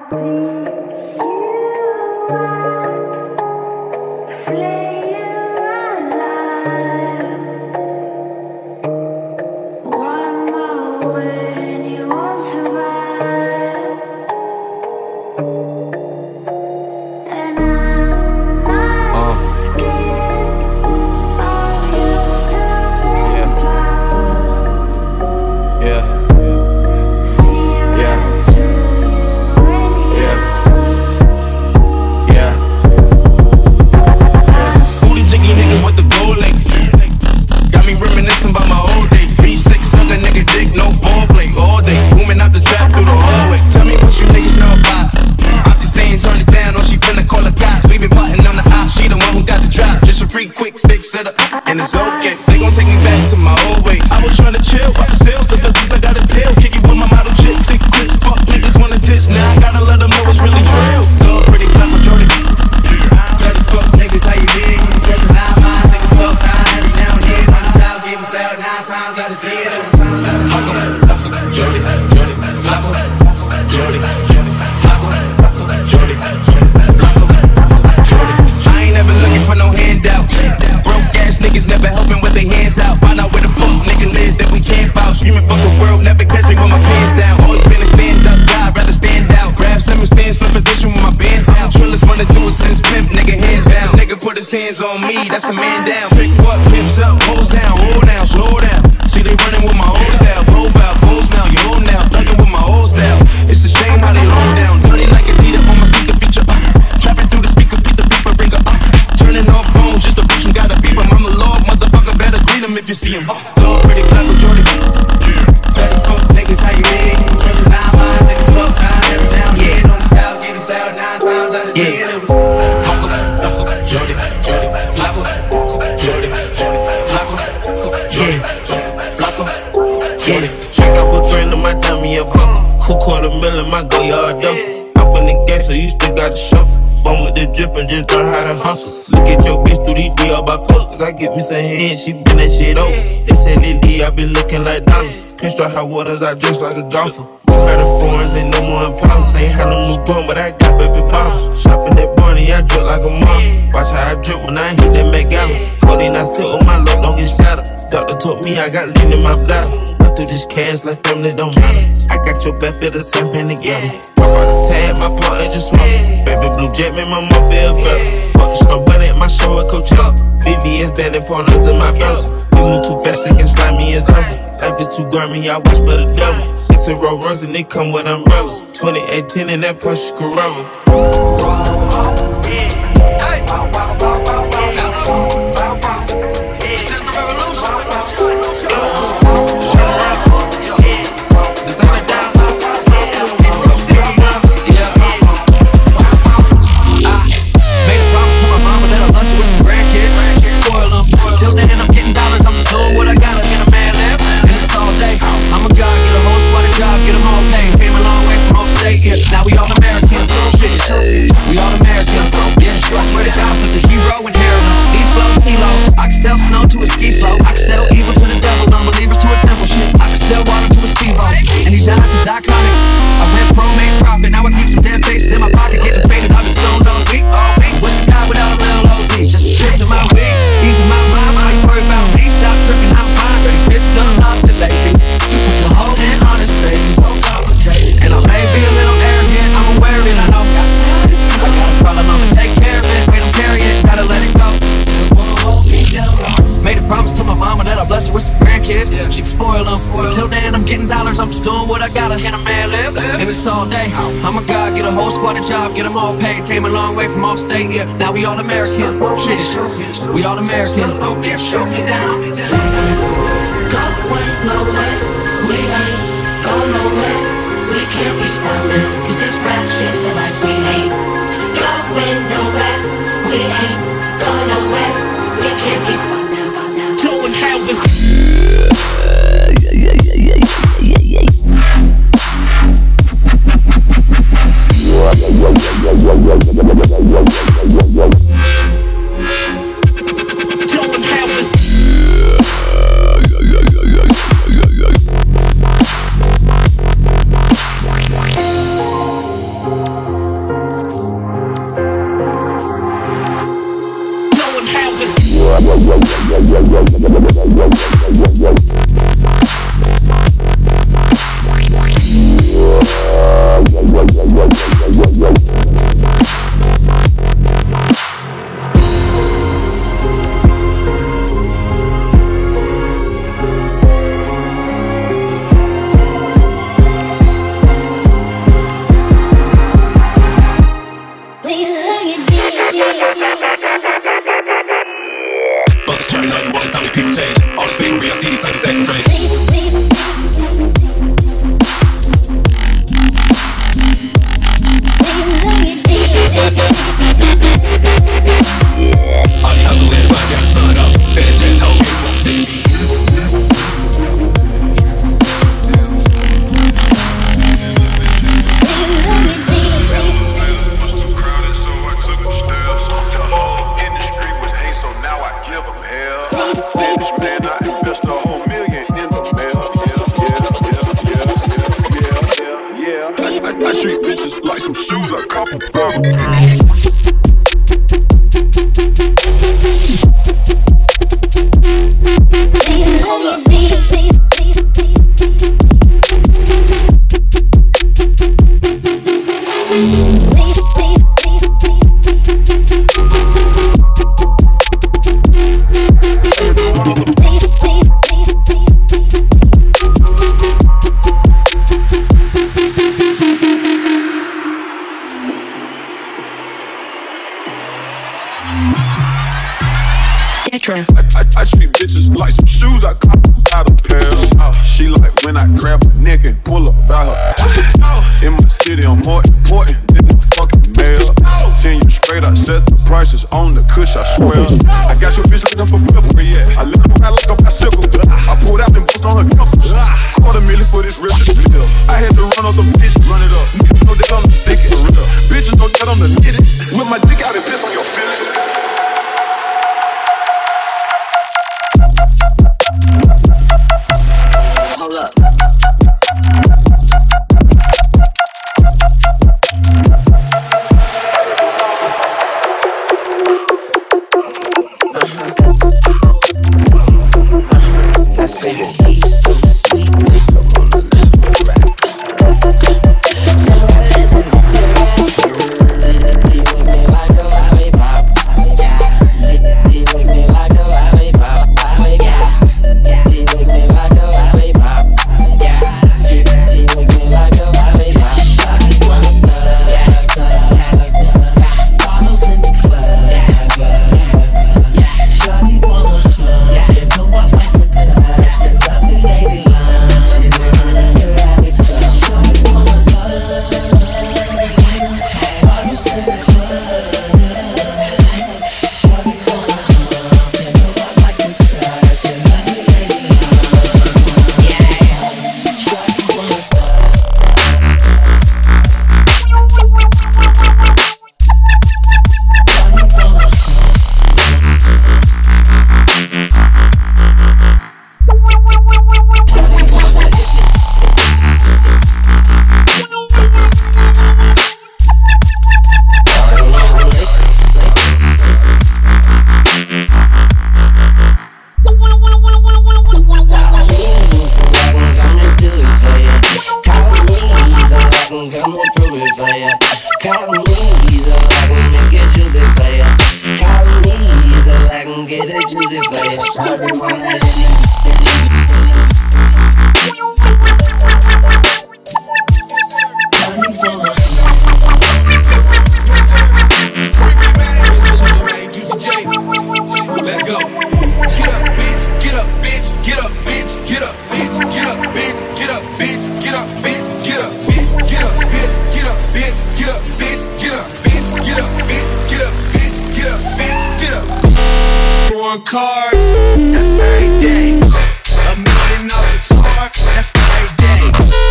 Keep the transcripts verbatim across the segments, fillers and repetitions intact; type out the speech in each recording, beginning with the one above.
And it's okay, they gon' take me back to my old ways. I was tryna chill, but still took the seats, I got a deal. Kick it with my model chick, take quits, fuck niggas wanna diss. Now I gotta let them know it's really real. So pretty clever, Jordy. Dirty fuck niggas, how you dig? Pressure nine miles, niggas so high. Every now and then, on the style, give me style nine times out of ten. Flocko, Flocko, Jordy, Jordy, Flocko, Jordy, Jordy, Flocko, Jordy, Flocko, Jordy. I ain't never looking for no handouts. Niggas never helping with their hands out. Find out where the fuck nigga live that we camp out. Screaming fuck the world, never catch me with my pants down. Always been a stand up guy, rather stand out. Grab slimmer stands for position with my bands out. Trillers wanna do it since pimp, nigga hands down. Nigga put his hands on me, that's a man down. Pick what, pimps up, hoes down, roll down, slow down. See they running with my old style. Profile, pose now, you old now. Thugging with my old style. It's a shame how they low down. Dirty like a Adidas on my speaker feature. Uh. Trapping through the speaker, beat the beeper ringer. Uh. Turning off bones, just a bitch who gotta beep him. I'm the Lord, motherfucker, better greet him if you see him. Lord, pretty clever, Jordy. Dirty fuck niggas, how you dig? Pressure nine miles, niggas so high. Every now and then on the style, get him style nine times out of ten. It was Flocko, Flocko, Jordy, Jordy, Flocko, Jordy, Jordy, Flocko, Jordy, Flocko, Jordy. Check out what grand of my dummy a buck. Cool quarter mil in my go yard though. Up in the gas, so you still got to shuffle. Bum with the drip and just learn how to hustle. Look at your bitch through these D L by fuck. Cause I get me some head, she been that shit over. They say Lily, I been looking like dollars. Pinstripe hot waters, I dress like a golfer. Better foreigns, ain't no more impounders. Ain't had no new bum, but I got baby bottom. Shopping that Barney, I drip like a mom. Watch how I drip when I hit that McGallon. Codeine, I sit on my love, don't get scattered. Doctor told me I got lean in my bladder. Run through this cash like family don't matter. I got your back for the same penny together. Pop out the tag, my partner just smoke. Baby blue jet, make my mom feel better. Fuck the snow bunny at my show at Coachella. B B S bandit partners in my browser. You move too fast, they can slide me as ever. Life is too grimy, I watch for the devil. It's a Rolls Royce and they come with umbrellas. twenty eighteen in that Porsche Carrera. This is the revolution. Till then I'm getting dollars, I'm just doing what I gotta. Get a man left, and it's all day. I'm a god, get a whole squad a job, get them all paid. Came a long way from home state, yeah. Now we all American, shit. We all American, yeah. I swear to God, I'm such a hero in heroin. These flows, kilos. I can sell snow to a ski slope. I can sell evil to the devil, unbelievers to a temple shit. I can sell water to a speedboat, and these eyes is iconic. I went pro, made profit, now I keep some dead faces in my pocket, getting faded. I've been stoned all week, all week. What's the guy without a little O D? Just a chase in my week, easy my mind. Why you worry about me? Stop tripping, I'm fine. These bitches done lost it lately. You put your whole in on this baby, so complicated. And I may be a little arrogant, I'm aware of it, I know. I got a problem, I'ma take care of it. We don't carry it, gotta let it go. Made a promise to my mama that I'll bless her with some grandkids. Yeah. She can spoil them. Until then, I'm getting dollars, I'm just doing what I gotta. Get a man live, and it's all day. I'm a god, get a whole squad a job, get them all paid. Came a long way from all state, yeah. Now we all American. Shit. We all American. Show me down. We ain't going nowhere. We ain't going nowhere. We can't be spun now. Cause this rap shit for life. We ain't going nowhere. We ain't going nowhere. We can't be spun now. Showing how it's. I, I, I treat bitches like some shoes, a couple pounds. Hold up. I, I, I treat bitches like some shoes, I cop out of pairs. Oh, she like when I grab her neck and pull up by her. Oh, in my city, I'm more important than the fucking mayor. Ten years straight, I set the prices on the kush, I swear. I got your bitch looking for flipper, yeah. I let her ride like a bicycle. I pulled out and bust on her knuckles. Quarter million for this wrist bill. I had to run up the bitch, run it up. Niggas know that I'm the sickest. Bitches know that I'm the neatest. With my dick out and piss on your feelings. Cards, that's every day. A million off the guitar, that's every day.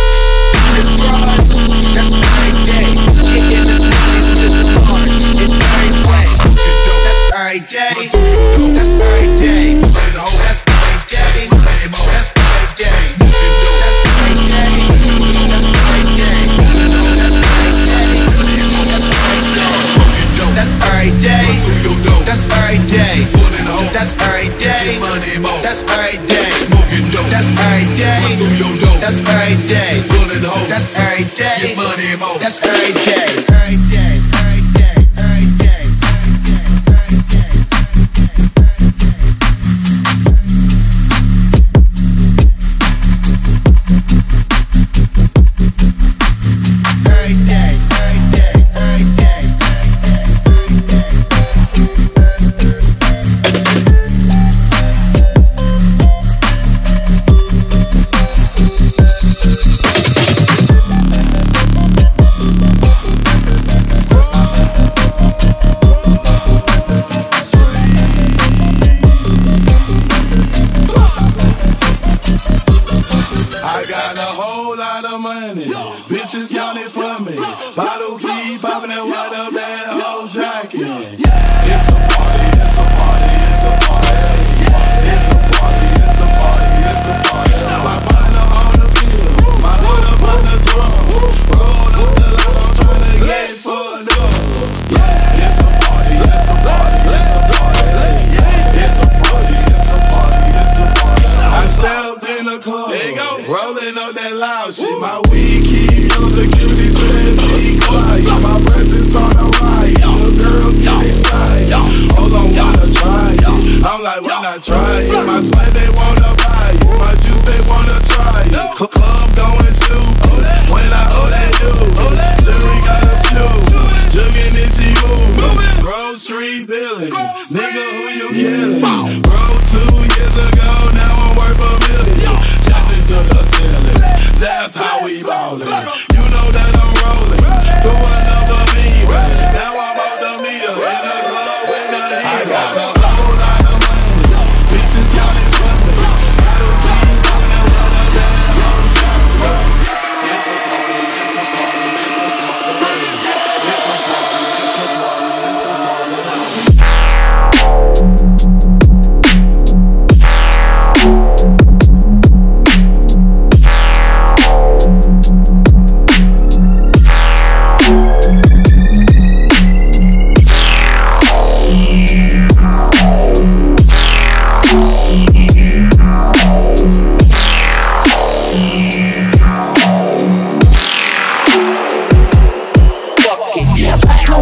Eating fraud, that's every day. Kicking the smiles to the cards in every way. That's every day. That's every day. That's every day. That's every day. That's every day. That's every day. That's every day. That's every day. That's every day. That's every day. That's every day. That's every day. Smoking dope. That's every day. Through your dope. That's every day. Pulling hoes. That's every day. Get money mo. That's every day. Every day. Every day. Every day. Every day. Every day. Every day. Every day. Bitches counting for me. Bottle keep popping that water, bad hoe jacking. It's a party, it's a party, it's a party. It's a party, it's a party, it's a party. My partner on the field, my hood up on the drum. Roll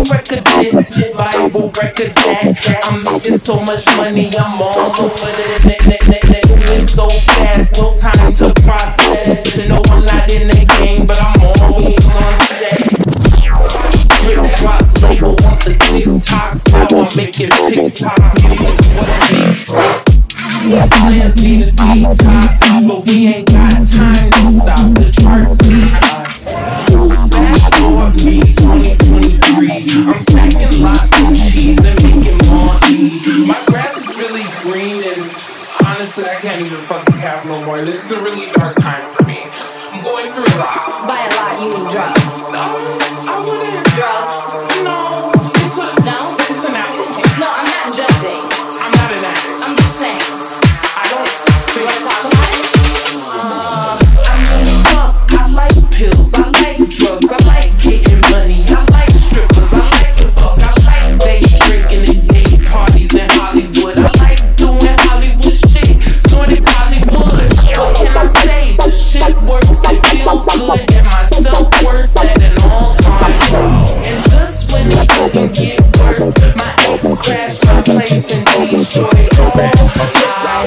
record this, Bible record that. I'm making so much money, I'm all over the net, net, net, net. Moving so fast, no time to process. No, I'm not in the game, but I'm always on set. Drip drop label on the TikToks, now I'm making TikTok music. What a beat. Plans need a detox, but we ain't got time to stop. The charts need us. Fast forward me, twenty twenty-three. I'm stacking lots of cheese and making more E. My grass is really green, and honestly, I can't even fucking have no more. This is a really dark time for me. I'm going through a lot. By a lot, you mean drugs? No, I wouldn't drugs. No, it's a no. It's an apple. No, I'm not judging. I'm not an addict. I'm just saying. I don't. You wanna talk about it? Uh, I mean, fuck. I like pills. I like drugs. I like getting money. I like strippers. I like to fuck. I like day drinking and day parties in Hollywood. I like doing Hollywood shit. Snorted Hollywood. What can I say? The shit works. It feels good. And my self-worth at an all-time low. And just when it couldn't get worse, my ex crashed my place and destroyed all my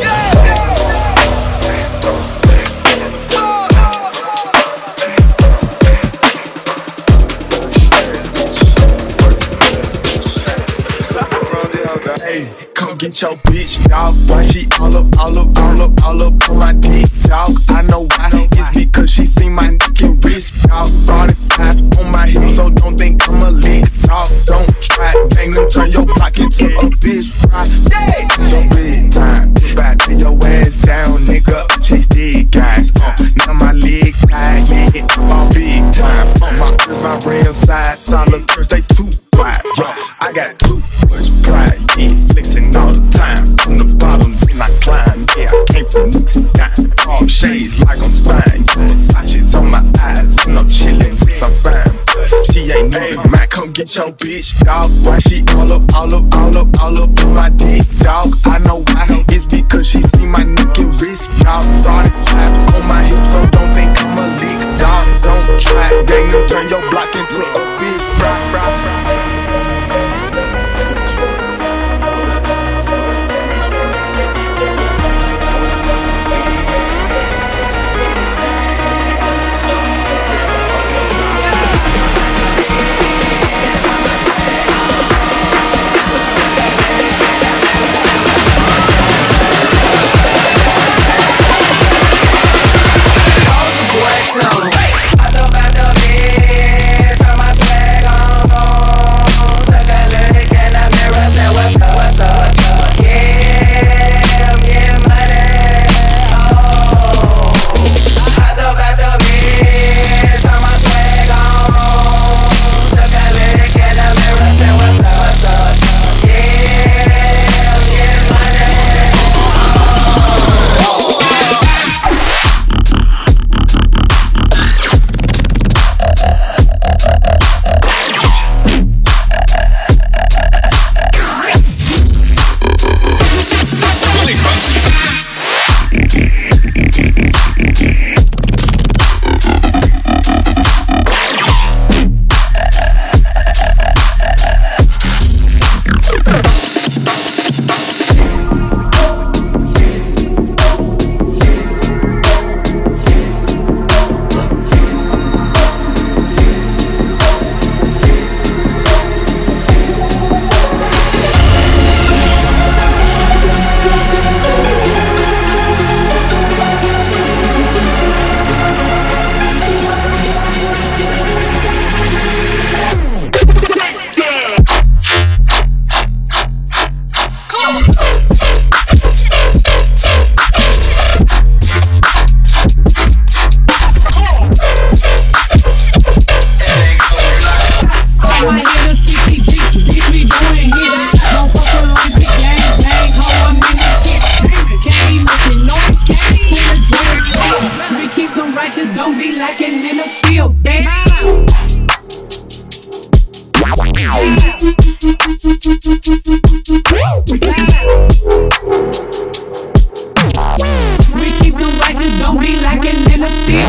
come get your bitch, dog. Why she all up, all up, all up, all up on my dick, dog? I know why. It's because she seen my neck and wrist, dog. forty-five on my hip, so don't think I'm a lick, dog. Don't try, gang them turn your block into a bitch fry. It's your bedtime, back to your ass down, nigga. Chase dead guys, uh, now my legs tired, yeah, I'm all big time. Uh, my ears, my real side, solid curse, they too wide, yeah. I got too much pride, yeah, flexing all the time. From the bottom, then I climb, yeah, I came from nicks and dime. All shades like I'm spine, yeah, Versace's on my eyes, and I'm chillin' with some fine. She ain't no man, come get your bitch, dog. Why she all up, all up, all up, all up on my dick, dog? I know why, it's because she see my neck and wrist, dog. forty-five on my hip, so don't think I'm a leak, dog. Don't try, gang them turn your block into a bitch, fry, fry, fry.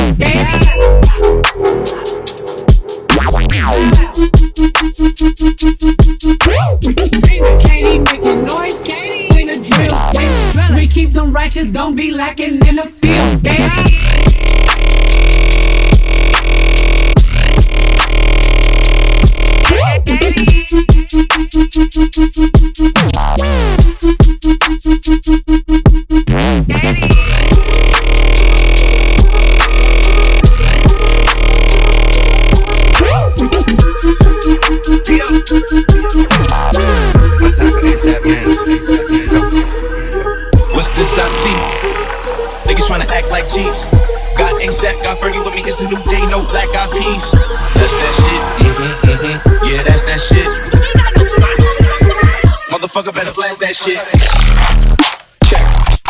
Wow. bitches don't be lacking in the field, bitch. What's this I see? Niggas tryna act like G's. Got A$AP, got Fergie with me, it's a new day, no black eyed peas. That's that shit, mm-hmm, mm-hmm, yeah, that's that shit. Motherfucker better blast that shit. Check.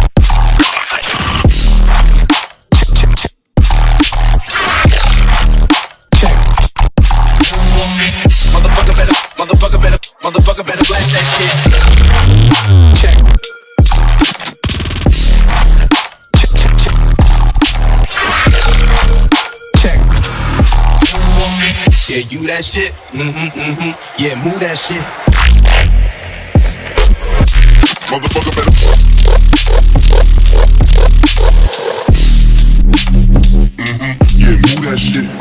Check. Motherfucker better, motherfucker better, motherfucker better blast that shit. Check. Yeah, you that shit. Mm-hmm, mm-hmm. Yeah, move that shit. Motherfucker better. Mm-hmm. Yeah, move that shit.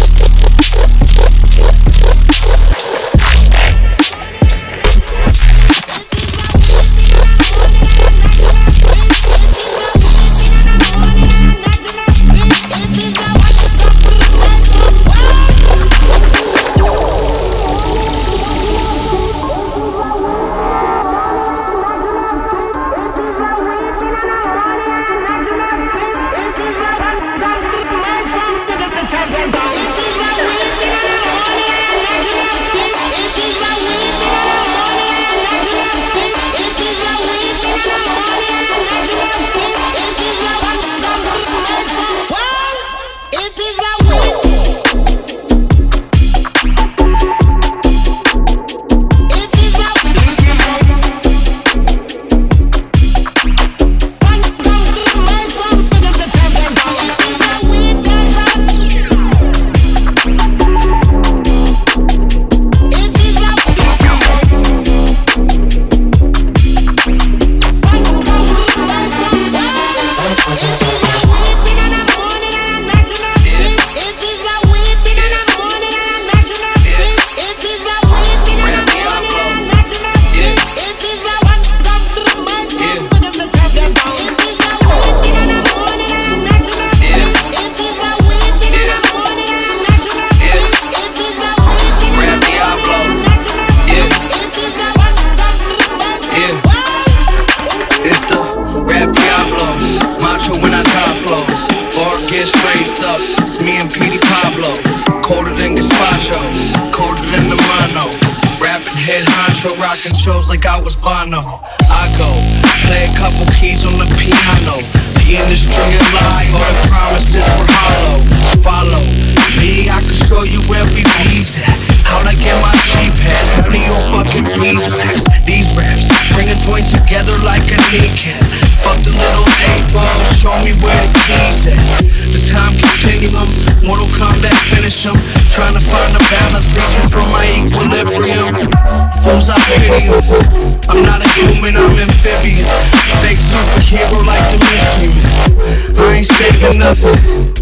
Rocking shows like I was Bono. I go play a couple keys on the piano. The industry a lie, all the promises were hollow. Follow me, I can show you where we bees at. How'd I get my G-pads? None of your fucking beeswax. These raps bring a joint together like a kneecap. Fuck the little A-ball, show me where the keys at. The time continuum, Mortal Kombat finish 'em. Trying to find a balance, reaching for my equilibrium. Fools, I pity 'em. I'm not a human, I'm amphibian. Fake superhero like the mystery man. I ain't saving nothing.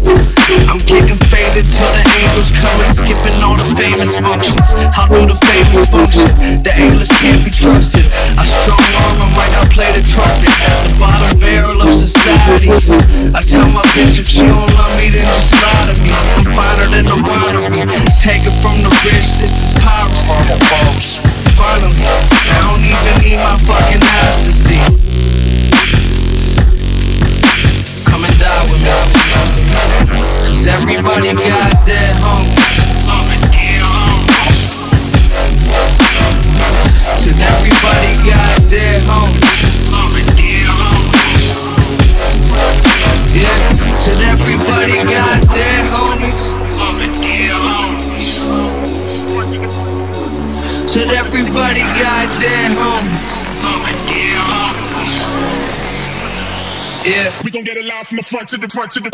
I'm getting faded till the angels come and skipping all the famous functions. How do the famous function? The A-list can't be trusted. I strong arm 'em like I play the trumpet. The bottom barrel of society. I tell my bitch if she don't love me, then just lie to me. I'm finer than a winery. Take it from the rich, this is piracy. Finally, I don't even need my fucking eyes to see. Come and die with me, cause everybody got that home. Cause everybody got their homies. Yeah, cause everybody got their homies. Cause everybody got their homies. Yeah, we gon' get it live from the front to the front to the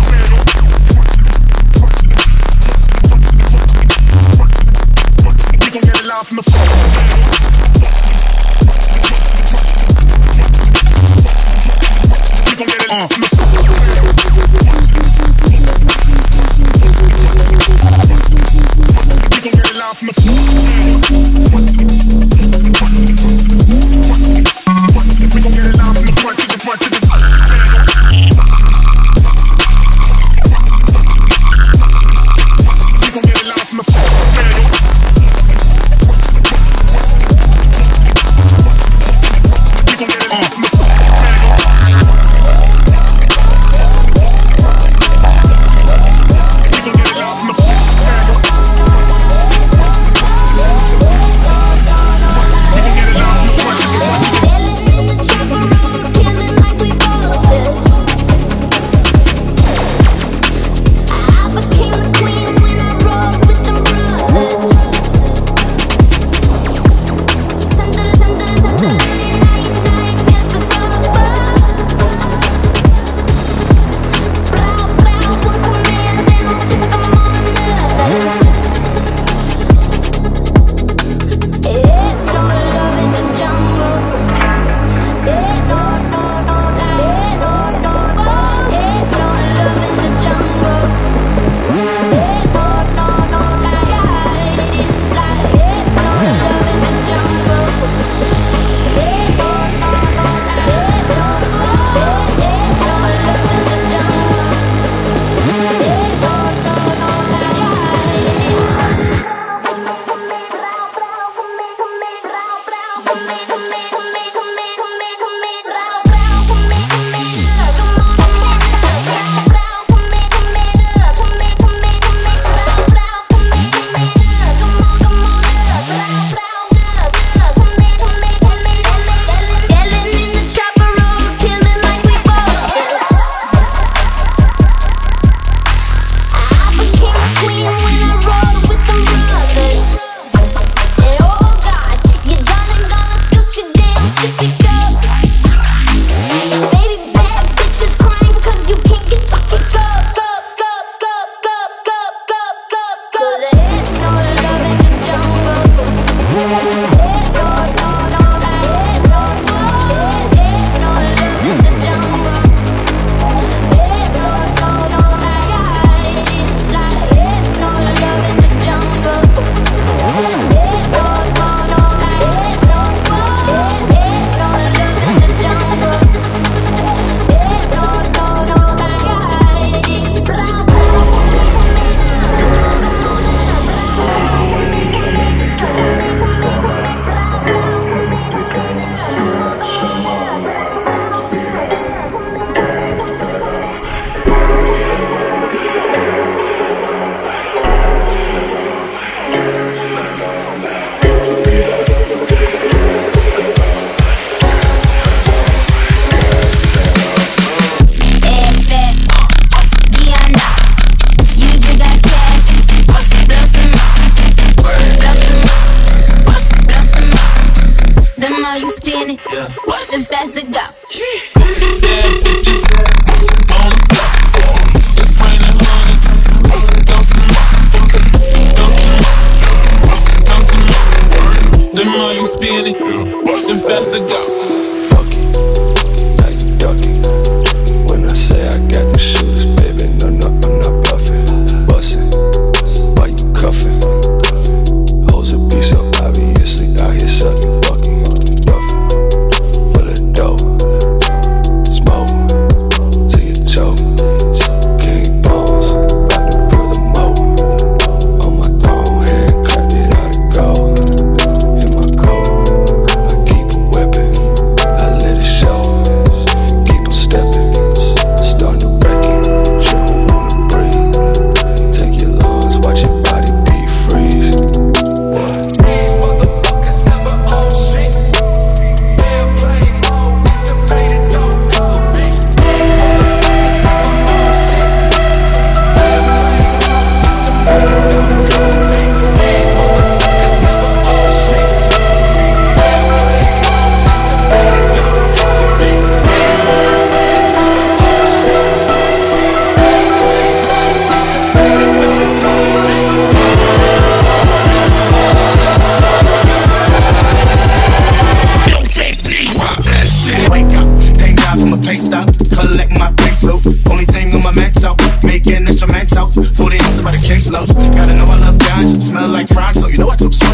We gon' get it live from the front. We live from the We gon' get it live from the front to the front to the We gon' get it live from the front. We gon' get it live from the front. Keep a weapon.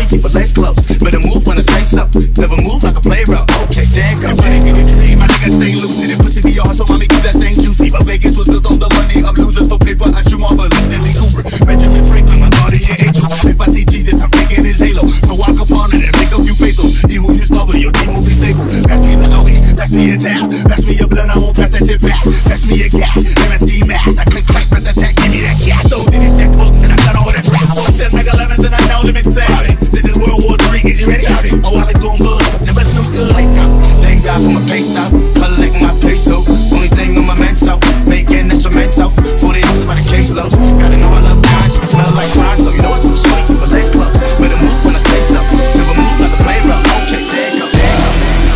keep your legs closed. Better move when I say so. Never move like a play role. Okay, there go. If I didn't get a dream, my nigga stay lucid and pussy be hard, so mommy keep that thing juicy. But Vegas was built on the money of losers for paper. I drew marvelous, Stanley Cooper, Benjamin Franklin, my guardian angel. If I see Jesus, I'm taking his halo. So walk upon it and make a few pesos. You who you stubborn, your team will be stable. Pass me the O E, pass me a tap, pass me a blunt, I won't pass that shit back. Pass me a gat, and a ski mask. I click, clack, press attack, give me that gas. Throw in his checkbook, and I got all that rap. So I said, make elevens, and I know limit sound. This is World War Three, get you ready? Oh, I like going buzz, never snooze good. Thank God for my pay stop, collect my peso. Only thing on my max out, making instrumentals. forty ounces by the case loads. Gotta know I love guns, you smell like crime, so you know I'm too sweet, keep my legs closed. Better move when I say so, never move like a play role. Okay, there you go, there you go.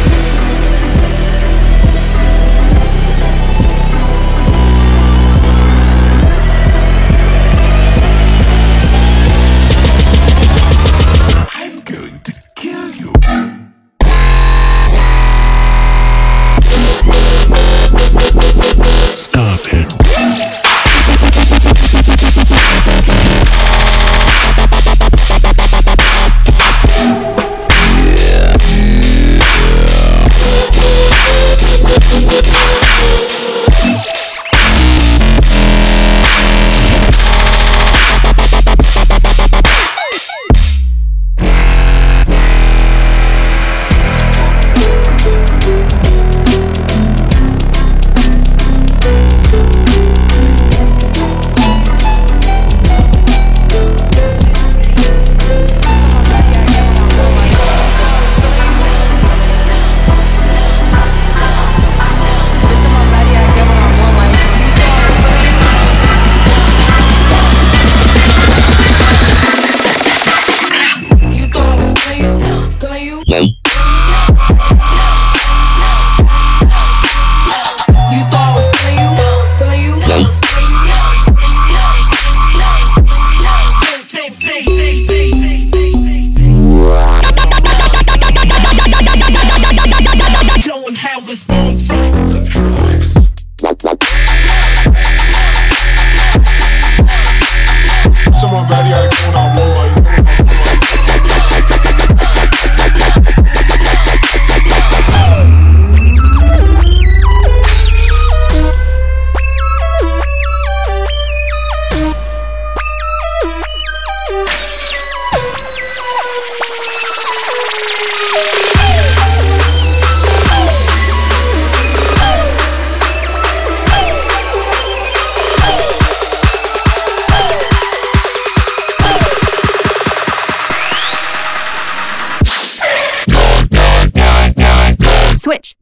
Stop it. Switch.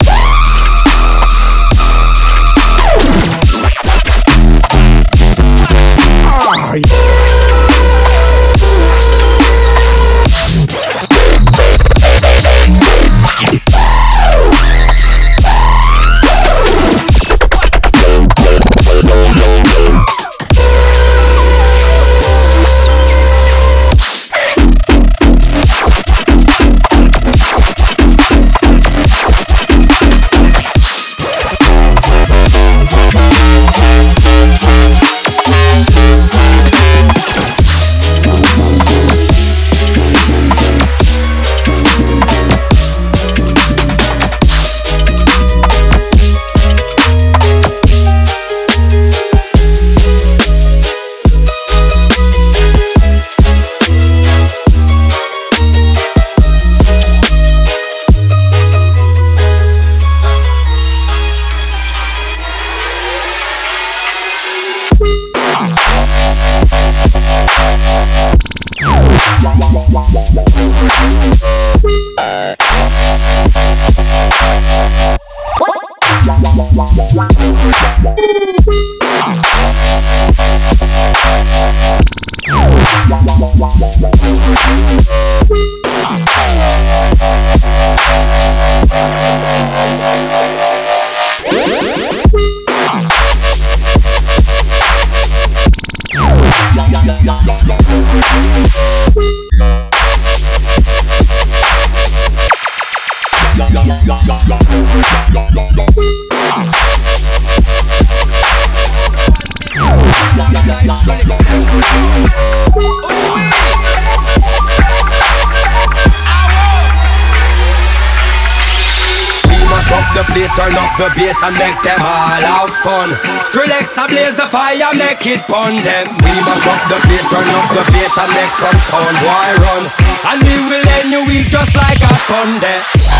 the place, turn up the bass and make them all have fun. Skrillex a blaze the fire, make it pun them. We mash up the place, turn up the bass and make some sound. Why run? And we will end your week just like a Sunday.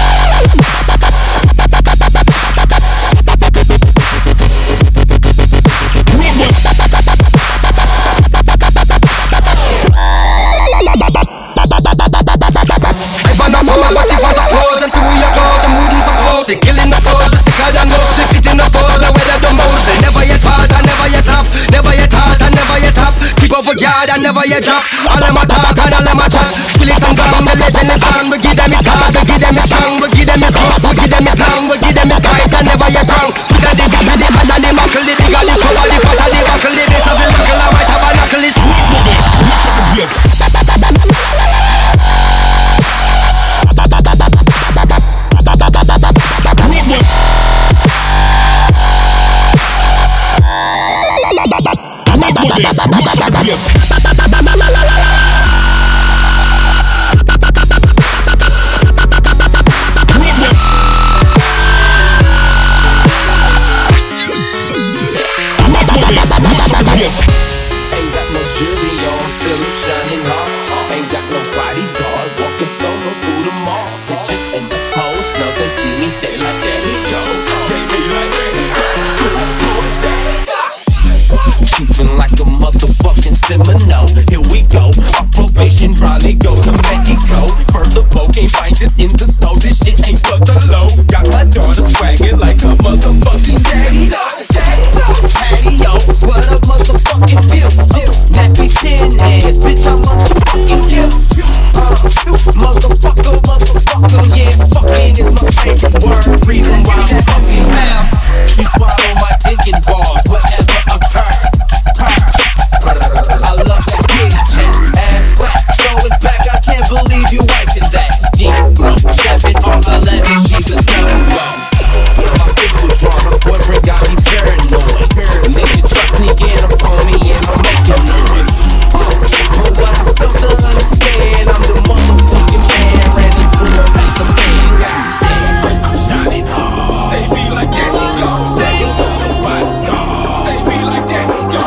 Killing the foes, the sicker than most. If it in the foes, the weather the most. They never yet hard and never yet top. Never yet hard and never yet top. Keep over guard and never yet drop. All them a talk and all them a chat. Skrillex and Gong, the legend is on. We give them it hard, we give them it strong. We give them it rough, we give them it long. We give them it tight and never yet wrong. Sweet and the big, the hand and the muckle. The big and the color, the fat and the buckle. The base of the buckle, I might have a knuckle. It's sweet with this, mash up the place. Like a motherfucking Seminole. Here we go. Our probation probably go to Mexico. Furthermore, can't find this in the snow. This shit ain't for the low. Got my daughter swagging like a motherfucking daddy. Patio, what a motherfucking feel. Nappy chin ass, bitch, I'm motherfucking kill. Uh, motherfucker, motherfucker, yeah, fucking is my favorite word. Reason why I'm fucking mouth. She swallow my dick and balls, whatever occurred. I love that kitty cat, ass wet, throw it back, I can't believe you wiping that. Deep throat, seven or eleven, she's a go-go. My pistol drawn, her boyfriend got me paranoid. Nigga try sneaking up on me and I'm making noise. But what I felt to understand, I'm the motherfucking man, ready for a piece of pain. I'm shining hard, they be like that, he go. They don't know nobody go. They be like that, he go.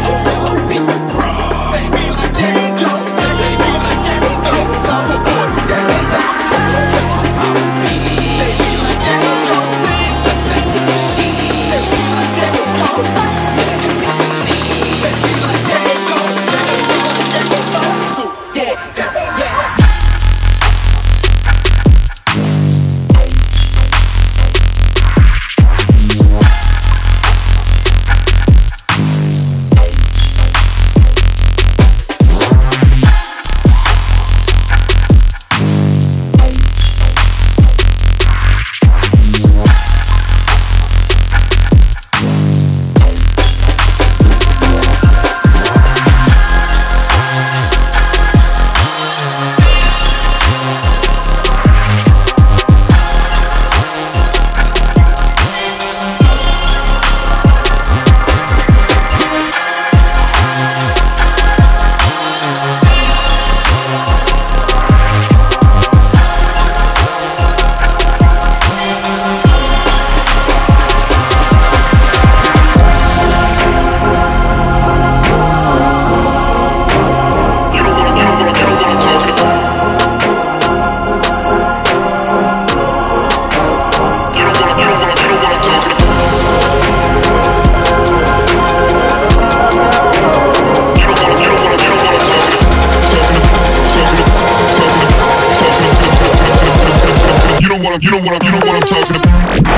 You know what I'm, you know what I'm talking about.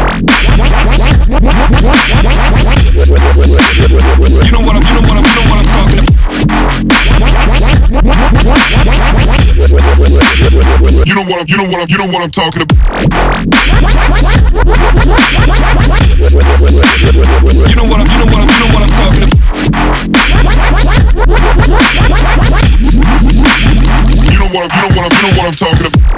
You know what I'm, you know what I'm, you know what I'm talking about. You know what I'm, you know what I'm, you know what I'm talking about. You know what I'm, you know what I'm, you know what I'm talking about. You know what I'm, you know what I'm, you know what I'm talking about.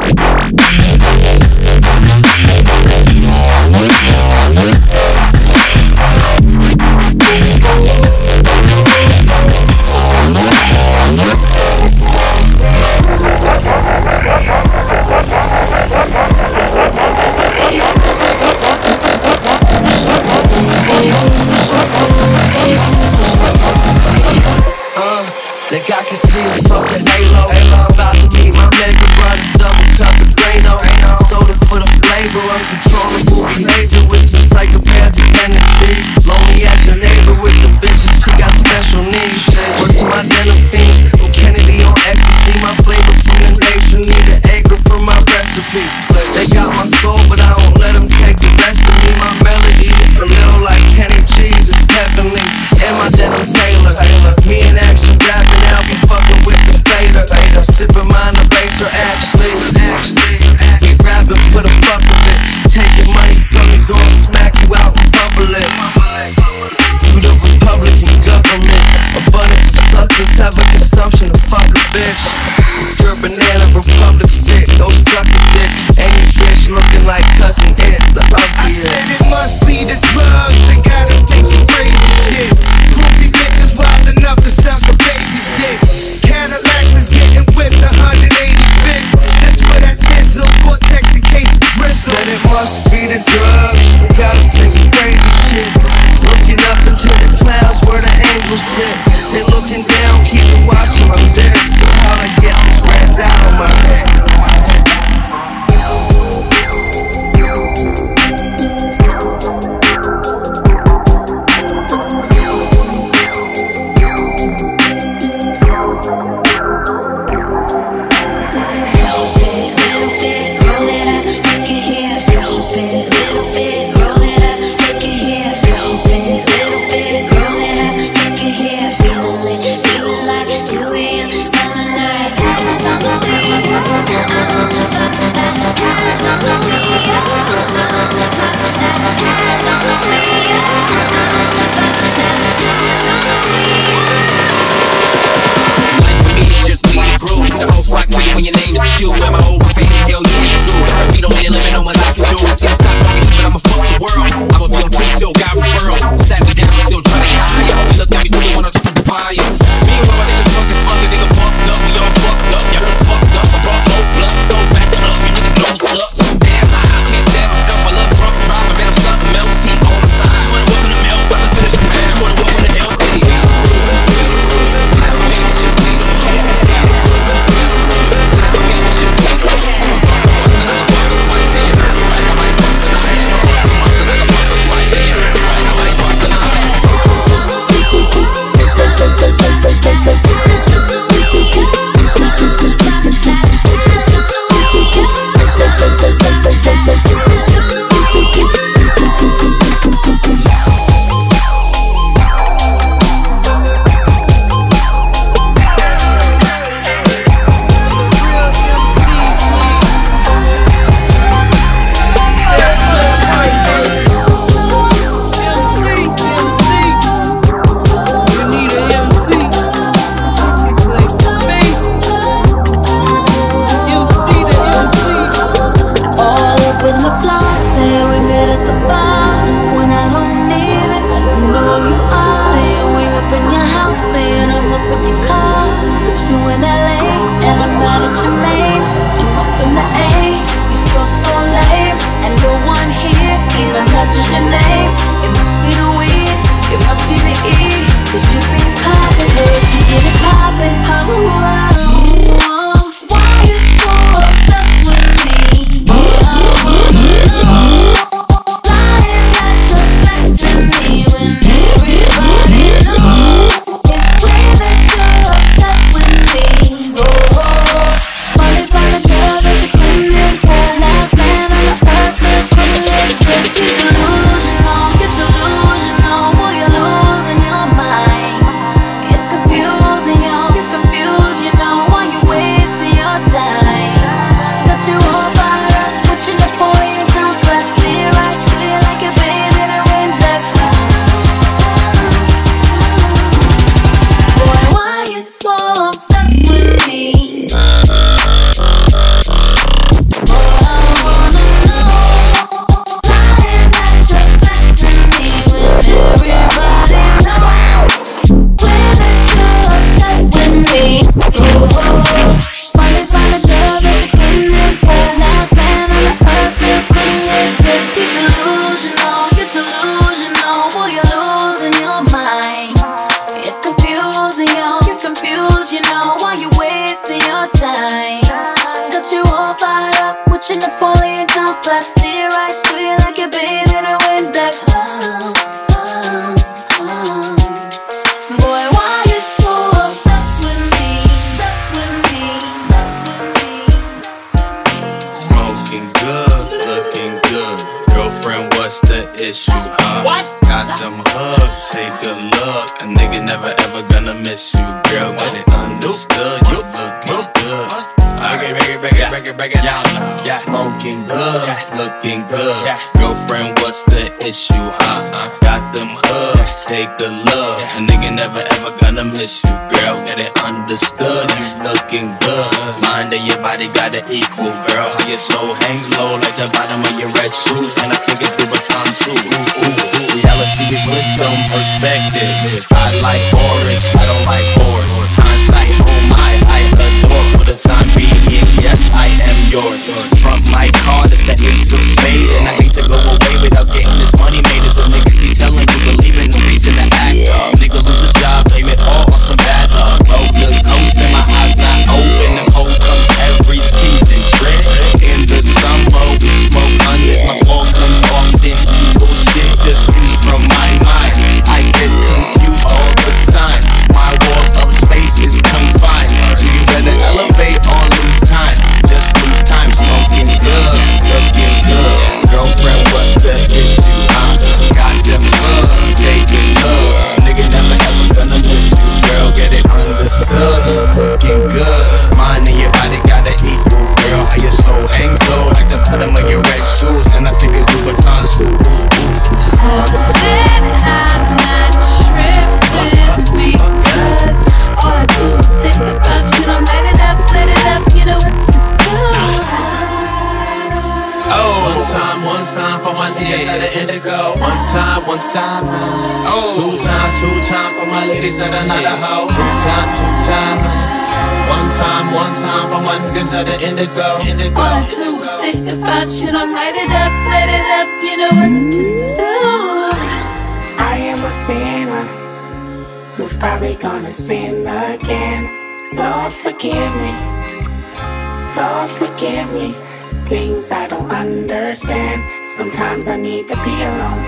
We'll be right back. public fit, go suck a dick. Any bitch looking like cousin Ed, the I said it must be the drugs that got us thinking crazy shit. Groovy bitches wild enough to suck a baby's dick. Cadillacs is getting whipped one hundred eighty fit. Just for that sizzle, Gore-Tex in case of drizzle. Said it must be the drugs that got us thinking crazy shit. Looking up into the clouds where the angels sit. They looking down, keeping watching my dick. So how I get this red down on my head. When your name is Q, am I overpaid? Hell yeah, it's true. If you don't need a limit on what I can do, it's gonna stop talking, but I'ma fuck the world. I'ma be on tweet, still got referrals. Sat me down, still trying to get higher. You look at me, still wanna talk to fire. Me and my nigga drunk as fuck, a nigga fucked up. We all fucked up, yeah, we fucked up. I brought more blood, so back to up. You niggas know what's up. Damn high, I can't stand myself. I love drunk driving, man, I'm stuck in milk. Heat on the side. You wanna walk in the milk, about to finish a man. You wanna walk in the hell, baby. issue, huh? What? Got them hugs, take a look. A nigga never ever gonna miss you, girl. Get it understood, you looking good. Okay, break it, break it, break it, break it down. Yeah, smoking good, looking good. Girlfriend, what's the issue, huh? Got them hugs. take a look. A nigga never ever gonna miss you, girl. Get it understood, you looking good. Mind of your body got it equal, girl. How your soul hangs low like the bottom of your red shoes. And I think it's Louboutin too. Ooh, ooh, ooh. Reality is wisdom, perspective. I like Boris, I don't like whores. Hindsight, oh my, I adore. For the time being, yes, I am yours. Trump my card, it's the ace of spades. And I hate to go away without getting this money made. If the niggas be telling you, believe in the reason to act up. Nigga lose his job, blame it all on some bad luck. Roll good coast and my eyes not open. The cold comes every season. Trick in the summer, we smoke hundreds. My fall comes often. Evil shit just used from my mind. I get confused all the time. My war of space is confined. So you better elevate or lose time. Just lose time, smoking good, looking good. Girlfriend, what's the issue? I got them good, taking good. Nigga never ever gonna miss you, girl. Get it understood, looking good. Mind and your body got it equal, girl. How your soul hangs low like the bottom of your red shoes. And I think it's Louboutin too. Then I'm not tripping because all I do is think about you. Don't light it up, light it up, you know what to do. Oh, one time, one time for my ladies that are indigo. One time, one time. Oh, two times, two times for my ladies that are not a hoe. Two time, two time. One time, one time for my niggas that are indigo. indigo. All I do is think about you. Don't light it up, light it up, you know what to do. I am a sinner who's probably gonna sin again. Lord, forgive me. Lord, forgive me. Things I don't understand. Sometimes I need to be alone.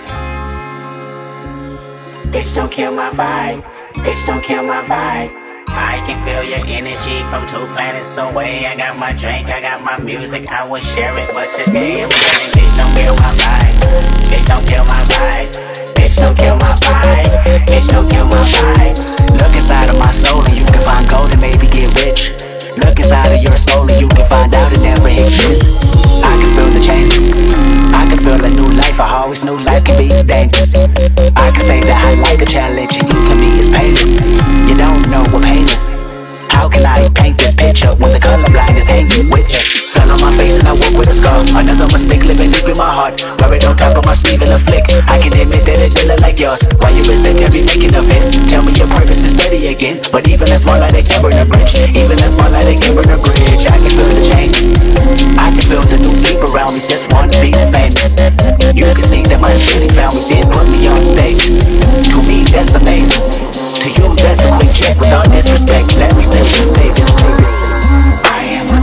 Bitch, don't kill my vibe. Bitch, don't kill my vibe. I can feel your energy from two planets away. I got my drink, I got my music, I would share it, but today I'm saying, bitch, don't kill my vibe. Bitch, don't kill my vibe. Bitch, don't kill my vibe. Bitch, don't kill my vibe. Look inside of my soul and you can find gold and maybe get rich. Look inside of your soul and you can find out it never exists. I can feel the changes. I can feel a new life. I always knew life can be dangerous. I can say that I like a challenge and you to me is painless. You don't know what pain is. How can I paint this picture when the colorblind is hanging with you? Fell on my face and I walk with a scar. Another mistake living deep in my heart. Wear it on top of my sleeve in a flick. I can admit that it didn't look like yours. Why you resent every making of hits? Tell me your purpose is steady again. But even a small light they can burn a bridge. Even a small light they can burn a bridge. I can feel the changes. I can feel the new deep around me. Just one being famous. You can see that my city found me. Then put me on stages. To me that's amazing. To you that's a quick check. With all disrespect, let me say this, say this, say this. I am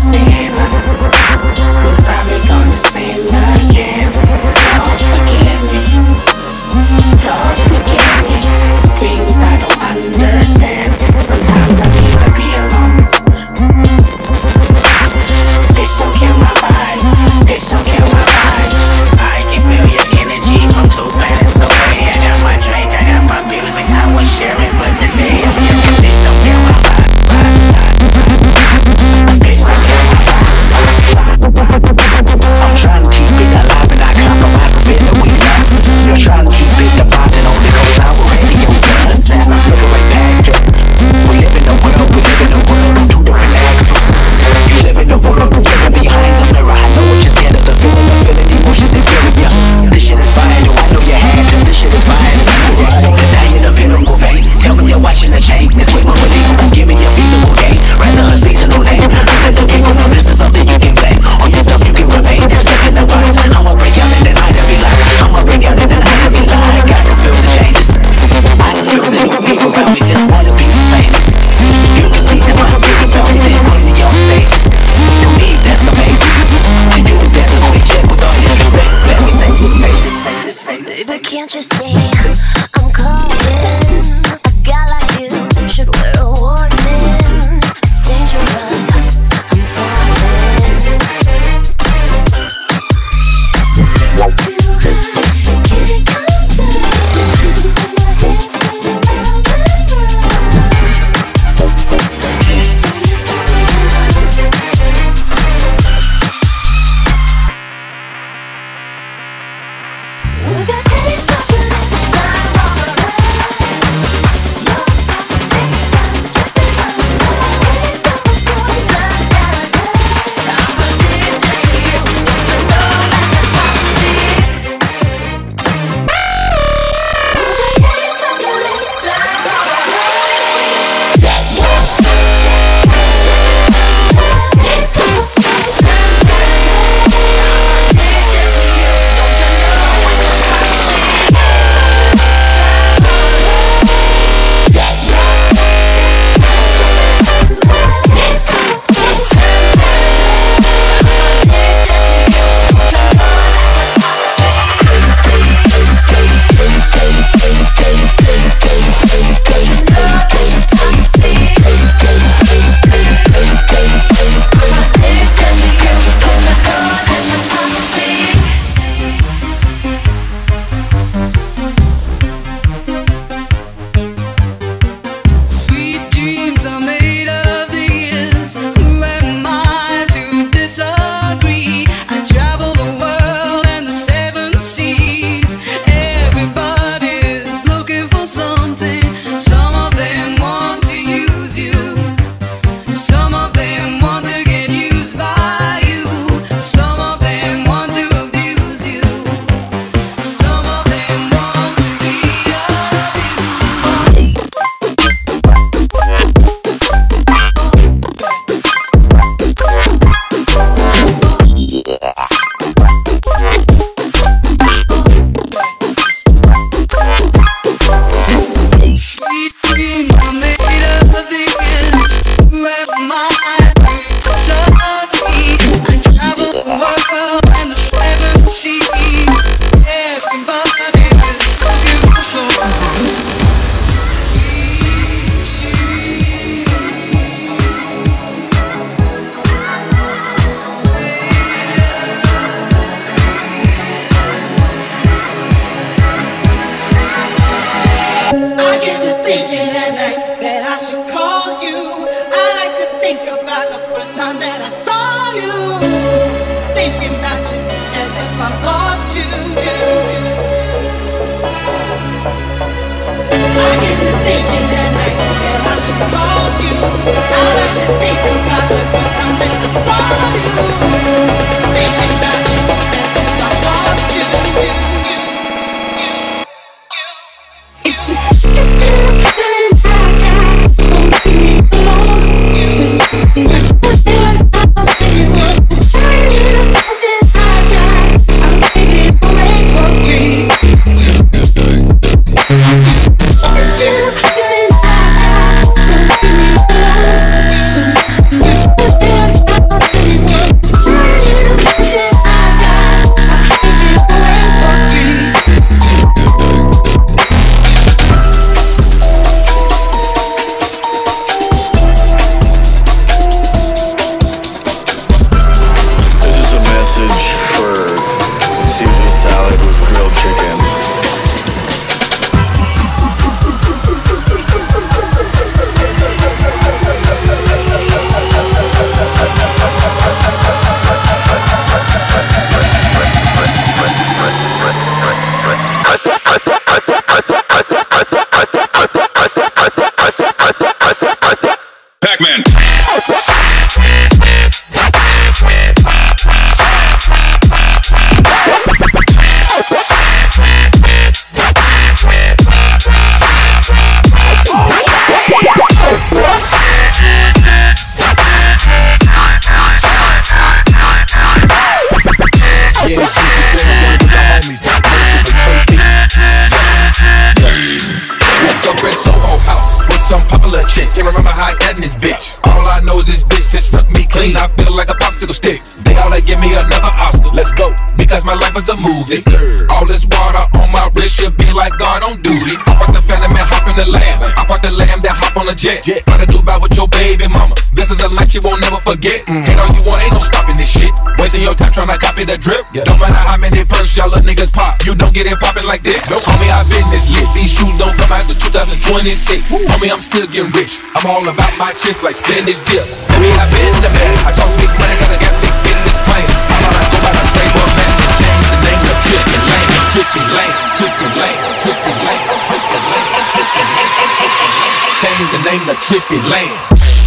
feel like a popsicle stick. They all like give me another Oscar. Let's go, because my life is a movie. All this water on my wrist should be like God on duty. I park the Phantom and hop in the Lamb. I park the Lamb, then hop on a jet. Try to do bad with your baby mama. This is a night you won't never forget. Hate all you want, ain't no stopping this shit. Wasting your time trying to copy the drip. Don't matter how many perks y'all little niggas pop, you don't get it popping like this. Homie, I've been this lit. These shoes don't come out till two thousand twenty-six. Homie, I'm still getting rich. I'm all about my chips like spinach dip. Homie, I've been the man. I talk big money, cause I got big business plans. How about I go by the Playboy Master, change the name to Trippy Lane, Trippy Lane, Trippy Lane, Trippy Lane, Trippy Lane, Trippy Lane, change the name to Trippy Lane.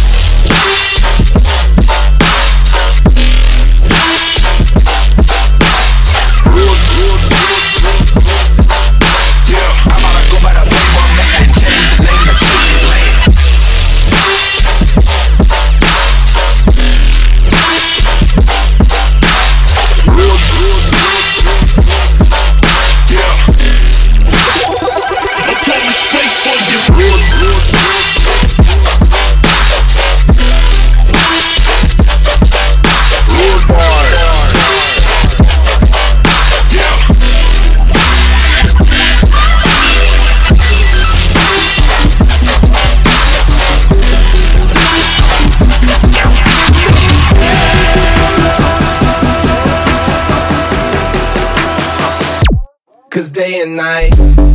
Cause day and night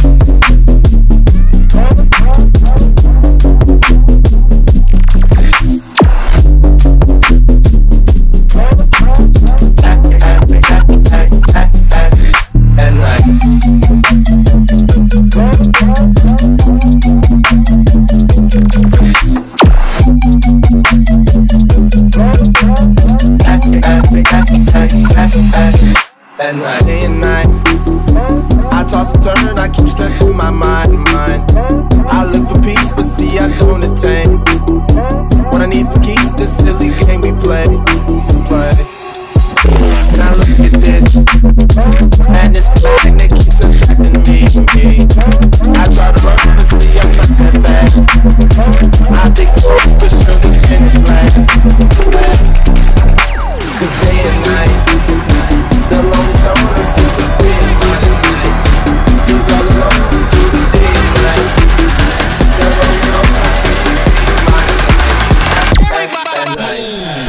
at night. At night, day and night, I toss and turn, I keep stressing my mind, mind. I look for peace, but see I don't attain. What I need for keeps this silly game we play, play. Now look at this, and it's the thing that keeps attracting me. I try to run, but see I'm not that fast. I think close, but surely finish last, last. Cause day and night, the longest hour since the day and night. He's all alone through the day and night. The longest hour since the day and night. At night.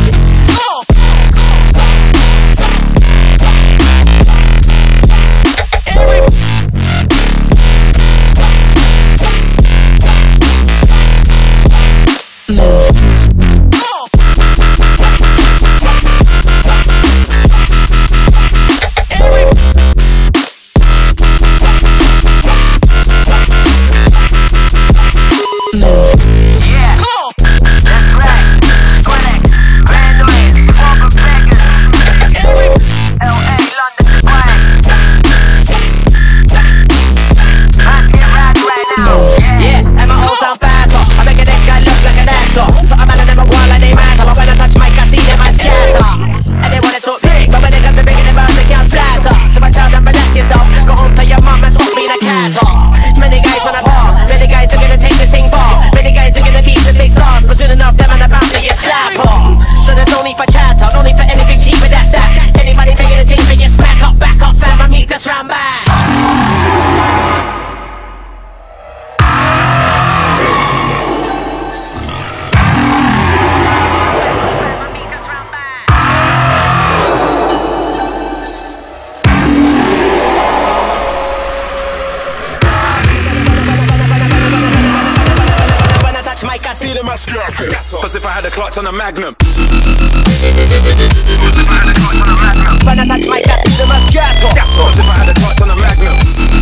Cause if I had a clutch on a Magnum, when I touch my gas, the Moscato. Cause if I had a clutch on a Magnum,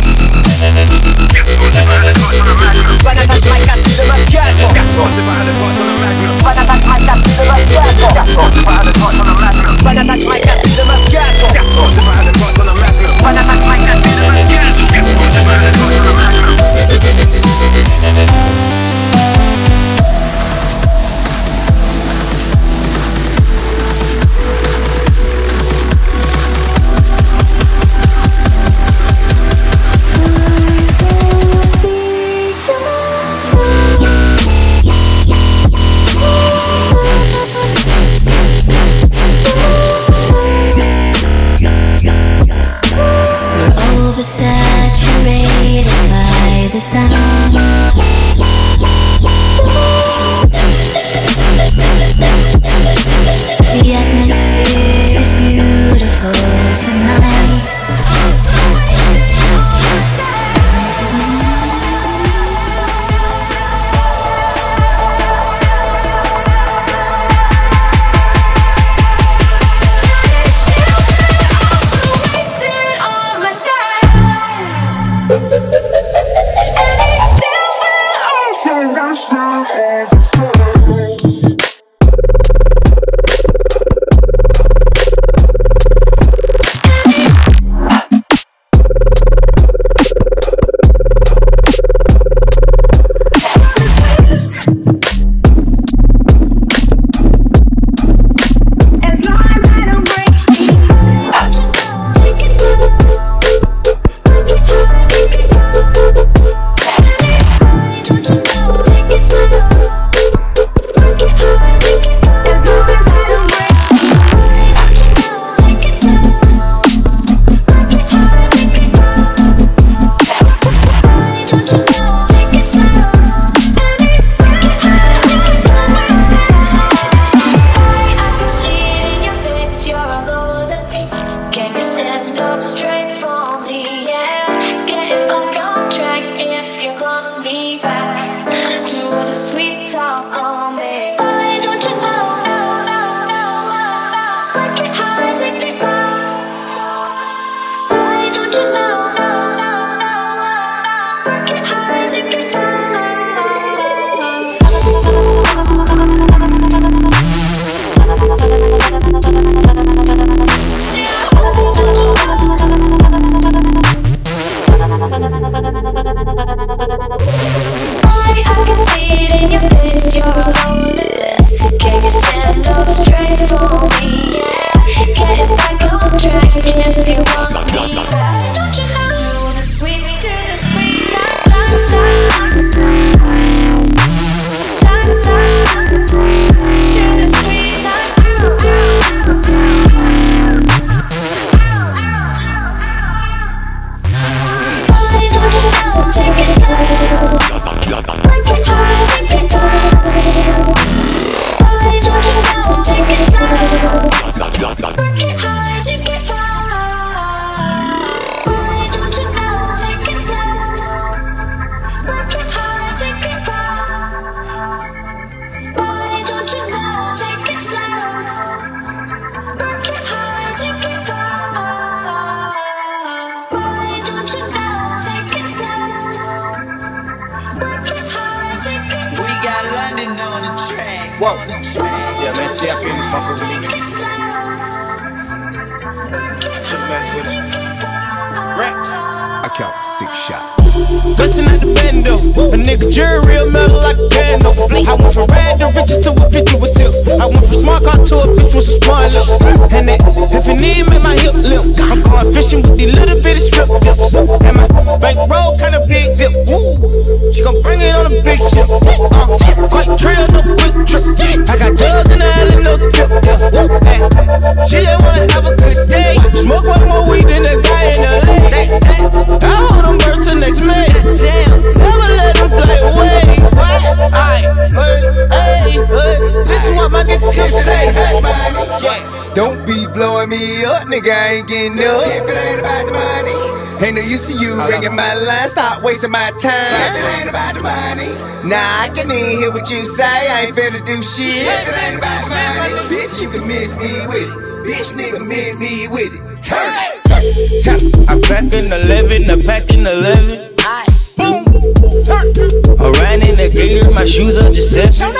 when I touch my gas, the Moscato. Cause if I had a clutch on a Magnum, when I touch my gas, the Moscato. if I had a clutch on a Magnum, when I touch my gas, the Moscato. Cause if I had a clutch on a Magnum, when I touch my gas, the Moscato. if I had a clutch on a Magnum. Whoa. Yeah, man, tap in this motherfucker. To the match with it. Rex. I count six shots. Listen at the bando. A nigga jury real metal like a candle. I went from rad to riches to a fifty with tip. I went from smart car to a bitch with some smart lip. And that, if you need me, my hip limp. I'm going fishing with these little bitty strip dips. And my bankroll kinda big dip. Woo. She gon' bring it on a big ship. Uh, quick trail, no quick trip. I got drugs in the alley, no tip. Woo. Hey. She just wanna have a good day. Smoke way more weed than the guy in L A. I hold them birds till next May. Damn, never let them fly away. What? Aight, hood, hey, hood. This is what my nigga Tip say. Yeah. Don't be blowing me up, nigga, I ain't getting up. If it ain't about the money, ain't no use to you ringing my line. Stop wasting my time. If it ain't about the money, nah, I can even hear what you say. I ain't finna do shit. If it ain't about the money, bitch, you can miss me with it. Bitch, nigga, miss me with it. Turn it, turn it, turn it. I'm back in eleven, I'm back in eleven. Boom, turn. I'm riding in the gator, my shoes are just seven.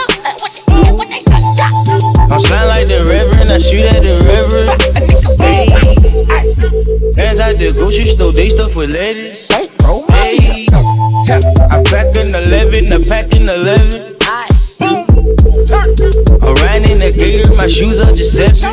I'm slime like the reverend, I shoot at the reverend. Hey, hands out the grocery store, they stuff with lettuce. Hey, I'm back in eleven, I'm back in eleven. Boom, turn. I'm riding in the gator, my shoes are just seven.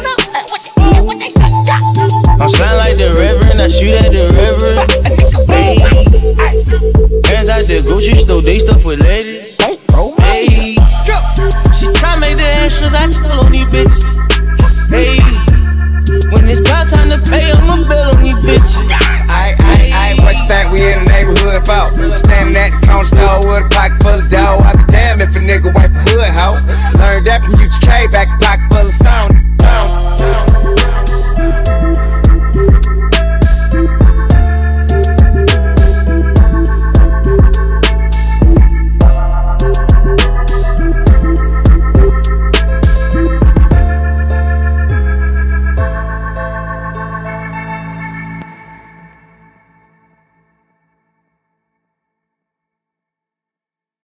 I'm slime like the reverend, I shoot at the reverend. Hey, hands out the grocery store, they stuff with lettuce. Hey, she try make the extras, I tell on these bitches. Hey, when it's about time to pay, I'ma bill on these bitches. I, I, I, what you think we in the neighborhood for? Standing at the corner store with a pocket full of dough. I be damn if a nigga wipe a hood hoe. Learned that from U G K back